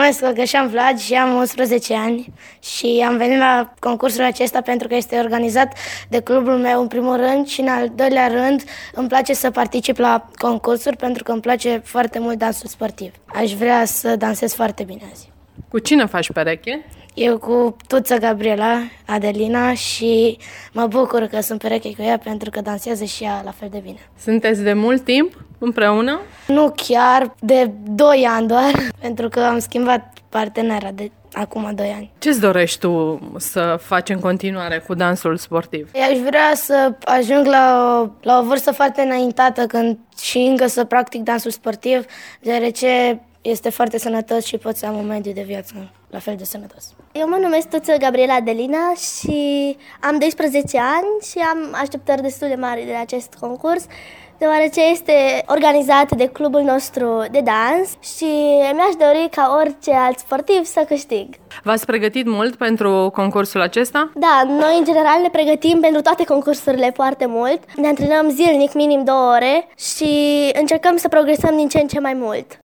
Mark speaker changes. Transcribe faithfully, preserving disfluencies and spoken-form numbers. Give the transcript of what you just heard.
Speaker 1: numesc Gășan Vlad și am unsprezece ani și am venit la concursul acesta pentru că este organizat de clubul meu în primul rând și în al doilea rând îmi place să particip la concursuri pentru că îmi place foarte mult dansul sportiv. Aș vrea să dansez foarte bine azi.
Speaker 2: Cu cine faci pereche?
Speaker 1: Eu cu Tuța Gabriela, Adelina, și mă bucur că sunt pereche cu ea pentru că dansează și ea la fel de bine.
Speaker 2: Sunteți de mult timp împreună?
Speaker 1: Nu chiar, de doi ani doar, pentru că am schimbat partenera de acum doi ani.
Speaker 2: Ce-ți dorești tu să faci în continuare cu dansul sportiv?
Speaker 1: Eu aș vrea să ajung la o, la o vârstă foarte înaintată când și încă să practic dansul sportiv, deoarece este foarte sănătos și pot să am un mediu de viață la fel de sănătos.
Speaker 3: Eu mă numesc Tuță Gabriela Adelina și am doisprezece ani și am așteptări destul de mari de acest concurs, deoarece este organizat de clubul nostru de dans și mi-aș dori ca orice alt sportiv să câștig.
Speaker 2: V-ați pregătit mult pentru concursul acesta?
Speaker 3: Da, noi în general ne pregătim pentru toate concursurile foarte mult. Ne antrenăm zilnic, minim două ore și încercăm să progresăm din ce în ce mai mult.